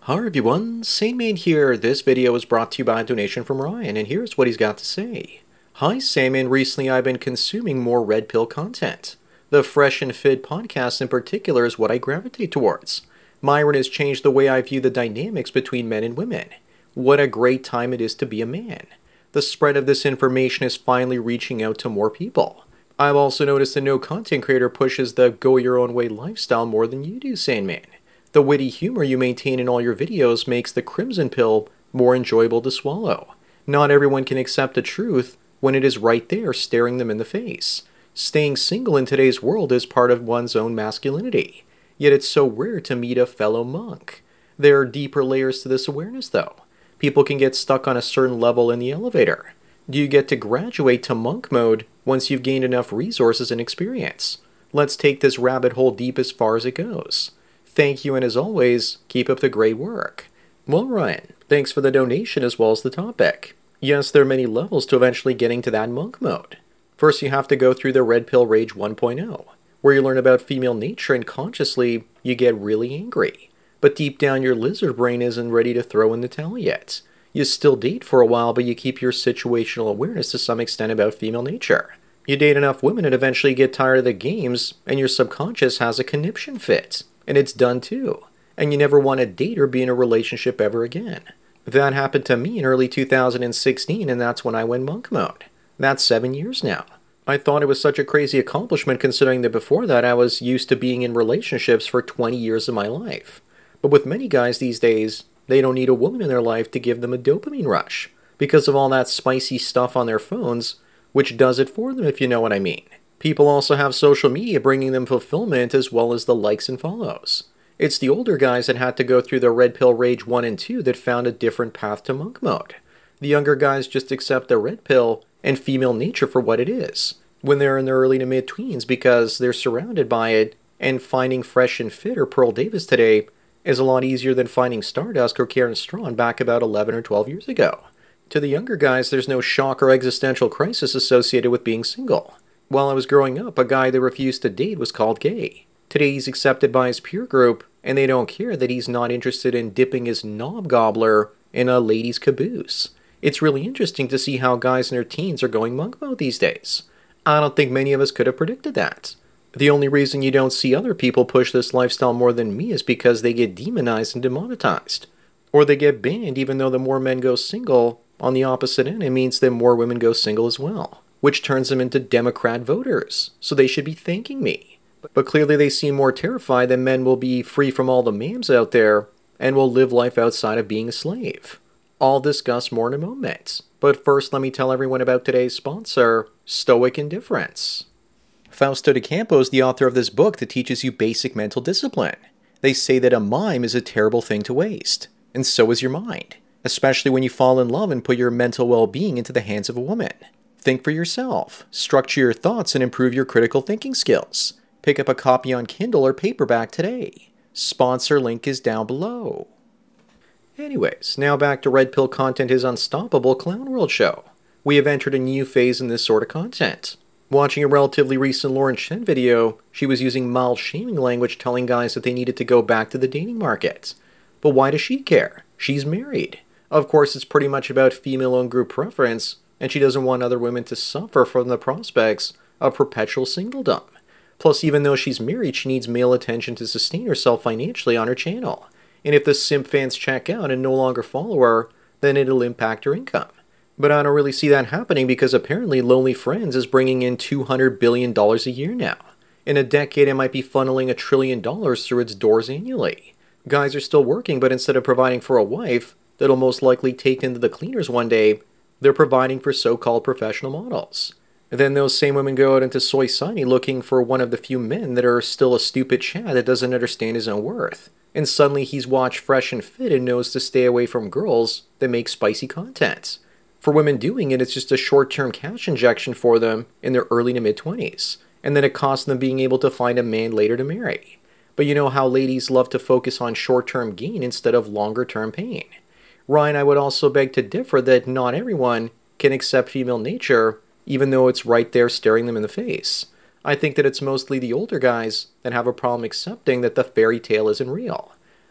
Hi everyone, Sandman here. This video was brought to you by a donation from Ryan, and here's what he's got to say. Hi Sandman, recently I've been consuming more Red Pill content. The Fresh and Fit podcast in particular is what I gravitate towards. Myron has changed the way I view the dynamics between men and women. What a great time it is to be a man. The spread of this information is finally reaching out to more people. I've also noticed that no content creator pushes the go your own way lifestyle more than you do, Sandman. The witty humor you maintain in all your videos makes the Crimson Pill more enjoyable to swallow. Not everyone can accept the truth when it is right there staring them in the face. Staying single in today's world is part of one's own masculinity. Yet it's so rare to meet a fellow monk. There are deeper layers to this awareness, though. People can get stuck on a certain level in the elevator. Do you get to graduate to monk mode once you've gained enough resources and experience? Let's take this rabbit hole deep as far as it goes. Thank you, and as always, keep up the great work. Well, Ryan, thanks for the donation as well as the topic. Yes, there are many levels to eventually getting to that monk mode. First, you have to go through the Red Pill Rage 1.0, where you learn about female nature and consciously you get really angry. But deep down, your lizard brain isn't ready to throw in the towel yet. You still date for a while, but you keep your situational awareness to some extent about female nature. You date enough women and eventually get tired of the games, and your subconscious has a conniption fit. And it's done too. And you never want to date or be in a relationship ever again. That happened to me in early 2016, and that's when I went monk mode. That's 7 years now. I thought it was such a crazy accomplishment considering that before that I was used to being in relationships for 20 years of my life. But with many guys these days, they don't need a woman in their life to give them a dopamine rush because of all that spicy stuff on their phones, which does it for them if you know what I mean. People also have social media bringing them fulfillment as well as the likes and follows. It's the older guys that had to go through the Red Pill Rage 1 and 2 that found a different path to monk mode. The younger guys just accept the red pill and female nature for what it is when they're in their early to mid-tweens because they're surrounded by it, and finding Fresh and Fit or Pearl Davis today is a lot easier than finding Stardust or Karen Strawn back about 11 or 12 years ago. To the younger guys, there's no shock or existential crisis associated with being single. While I was growing up, a guy that refused to date was called gay. Today he's accepted by his peer group, and they don't care that he's not interested in dipping his knob gobbler in a lady's caboose. It's really interesting to see how guys in their teens are going monk mode these days. I don't think many of us could have predicted that. The only reason you don't see other people push this lifestyle more than me is because they get demonized and demonetized. Or they get banned even though the more men go single, on the opposite end it means that more women go single as well, which turns them into Democrat voters, so they should be thanking me. But clearly they seem more terrified that men will be free from all the mams out there and will live life outside of being a slave. I'll discuss more in a moment, but first let me tell everyone about today's sponsor, Stoic Indifference. Fausto de Campo is the author of this book that teaches you basic mental discipline. They say that a mime is a terrible thing to waste, and so is your mind, especially when you fall in love and put your mental well-being into the hands of a woman. Think for yourself, structure your thoughts, and improve your critical thinking skills. Pick up a copy on Kindle or paperback today. Sponsor link is down below. Anyways, now back to Red Pill Content, his unstoppable Clown World show. We have entered a new phase in this sort of content. Watching a relatively recent Lauren Chen video, she was using mild shaming language telling guys that they needed to go back to the dating market. But why does she care? She's married. Of course, it's pretty much about female-owned group preference, and she doesn't want other women to suffer from the prospects of perpetual singledom. Plus, even though she's married, she needs male attention to sustain herself financially on her channel. And if the simp fans check out and no longer follow her, then it'll impact her income. But I don't really see that happening because apparently Lonely Friends is bringing in $200 billion a year now. In a decade, it might be funneling $1 trillion through its doors annually. Guys are still working, but instead of providing for a wife that'll most likely take into the cleaners one day, they're providing for so-called professional models. Then those same women go out into Soy Sunny looking for one of the few men that are still a stupid Chad that doesn't understand his own worth. And suddenly he's watched Fresh and Fit and knows to stay away from girls that make spicy content. For women doing it, it's just a short-term cash injection for them in their early to mid-20s. And then it costs them being able to find a man later to marry. But you know how ladies love to focus on short-term gain instead of longer-term pain. Ryan, I would also beg to differ that not everyone can accept female nature, even though it's right there staring them in the face. I think that it's mostly the older guys that have a problem accepting that the fairy tale isn't real.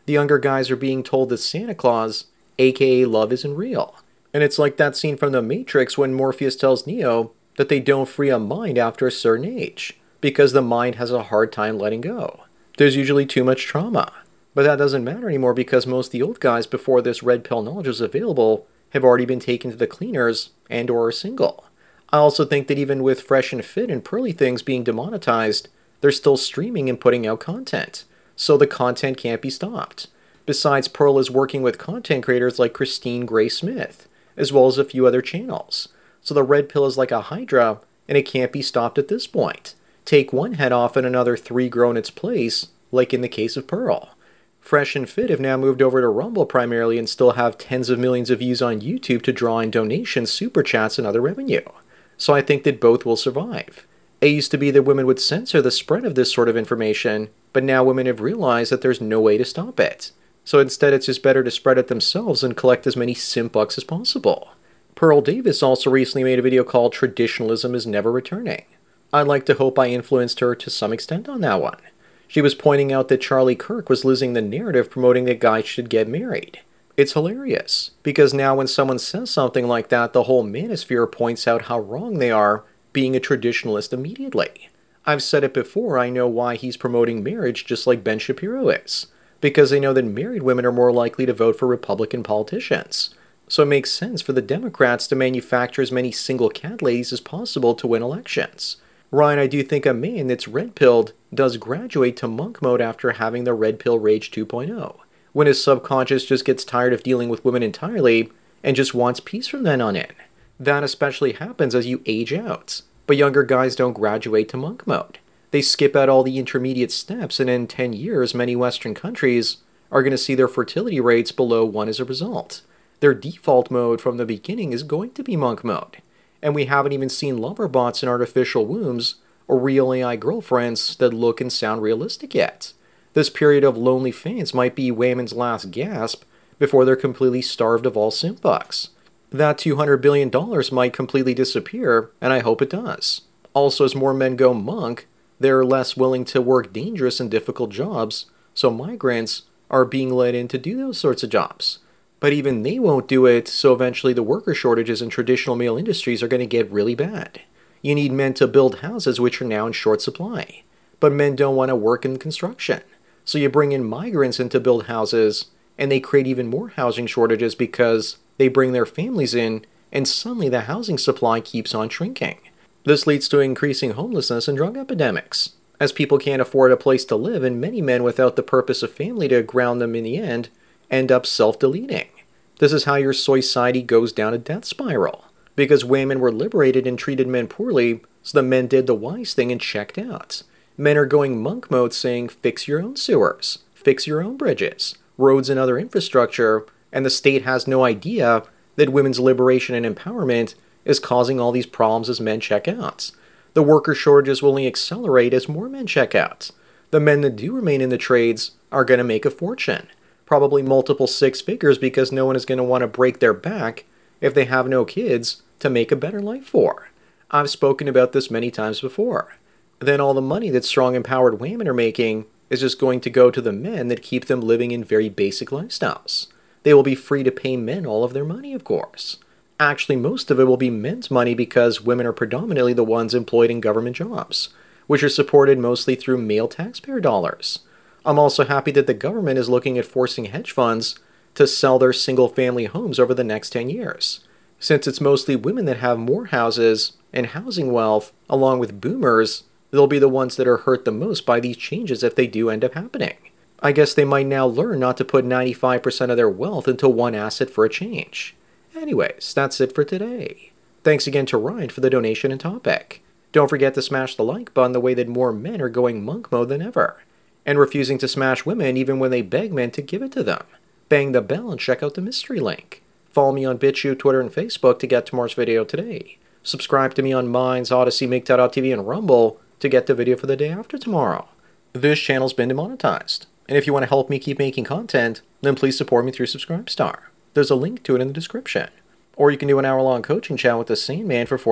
The younger guys are being told that Santa Claus, aka love, isn't real. And it's like that scene from The Matrix when Morpheus tells Neo that they don't free a mind after a certain age, because the mind has a hard time letting go. There's usually too much trauma. But that doesn't matter anymore because most of the old guys before this red pill knowledge was available have already been taken to the cleaners and or are single. I also think that even with Fresh and Fit and Pearly things being demonetized, they're still streaming and putting out content. So the content can't be stopped. Besides, Pearl is working with content creators like Christine Gray Smith, as well as a few other channels. So the red pill is like a hydra, and it can't be stopped at this point. Take one head off and another 3 grow in its place, like in the case of Pearl. Fresh and Fit have now moved over to Rumble primarily and still have tens of millions of views on YouTube to draw in donations, super chats, and other revenue. So I think that both will survive. It used to be that women would censor the spread of this sort of information, but now women have realized that there's no way to stop it. So instead it's just better to spread it themselves and collect as many simp bucks as possible. Pearl Davis also recently made a video called Traditionalism is Never Returning. I'd like to hope I influenced her to some extent on that one. She was pointing out that Charlie Kirk was losing the narrative promoting that guys should get married. It's hilarious, because now when someone says something like that, the whole manosphere points out how wrong they are being a traditionalist immediately. I've said it before, I know why he's promoting marriage just like Ben Shapiro is. Because they know that married women are more likely to vote for Republican politicians. So it makes sense for the Democrats to manufacture as many single cat ladies as possible to win elections. Ryan, I do think a man that's red-pilled does graduate to monk mode after having the red pill rage 2.0, when his subconscious just gets tired of dealing with women entirely and just wants peace from then on in. That especially happens as you age out, but younger guys don't graduate to monk mode. They skip out all the intermediate steps, and in 10 years, many Western countries are going to see their fertility rates below 1 as a result. Their default mode from the beginning is going to be monk mode. And we haven't even seen lover bots and artificial wombs or real AI girlfriends that look and sound realistic yet. This period of lonely fans might be women's last gasp before they're completely starved of all simp bucks. That $200 billion might completely disappear, and I hope it does. Also, as more men go monk, they're less willing to work dangerous and difficult jobs, so migrants are being let in to do those sorts of jobs. But even they won't do it, so eventually the worker shortages in traditional male industries are going to get really bad. You need men to build houses, which are now in short supply. But men don't want to work in construction. So you bring in migrants in to build houses, and they create even more housing shortages because they bring their families in, and suddenly the housing supply keeps on shrinking. This leads to increasing homelessness and drug epidemics, as people can't afford a place to live, and many men without the purpose of family to ground them in the end up self-deleting. This is how your society goes down a death spiral, because women were liberated and treated men poorly, so the men did the wise thing and checked out. Men are going monk mode saying, fix your own sewers, fix your own bridges, roads and other infrastructure, and the state has no idea that women's liberation and empowerment is causing all these problems as men check out. The worker shortages will only accelerate as more men check out. The men that do remain in the trades are going to make a fortune. Probably multiple 6 figures, because no one is going to want to break their back if they have no kids to make a better life for. I've spoken about this many times before. Then all the money that strong empowered women are making is just going to go to the men that keep them living in very basic lifestyles. They will be free to pay men all of their money, of course. Actually, most of it will be men's money because women are predominantly the ones employed in government jobs, which are supported mostly through male taxpayer dollars. I'm also happy that the government is looking at forcing hedge funds to sell their single-family homes over the next 10 years. Since it's mostly women that have more houses and housing wealth, along with boomers, they'll be the ones that are hurt the most by these changes if they do end up happening. I guess they might now learn not to put 95% of their wealth into one asset for a change. Anyways, that's it for today. Thanks again to Ryan for the donation and topic. Don't forget to smash the like button the way that more men are going monk mode than ever, and refusing to smash women even when they beg men to give it to them. Bang the bell and check out the mystery link. Follow me on BitChute, Twitter, and Facebook to get tomorrow's video today. Subscribe to me on Minds, Odyssey, MGTOW.TV, and Rumble to get the video for the day after tomorrow. This channel's been demonetized, and if you want to help me keep making content, then please support me through Subscribestar. There's a link to it in the description. Or you can do an hour-long coaching chat with the same man for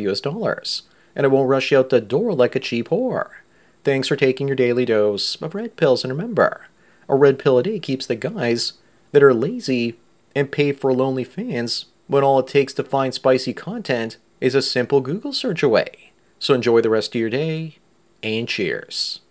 $45 and it won't rush you out the door like a cheap whore. Thanks for taking your daily dose of red pills, and remember, A red pill a day keeps the guys that are lazy and pay for lonely fans when all it takes to find spicy content is a simple Google search away. So enjoy the rest of your day, and cheers.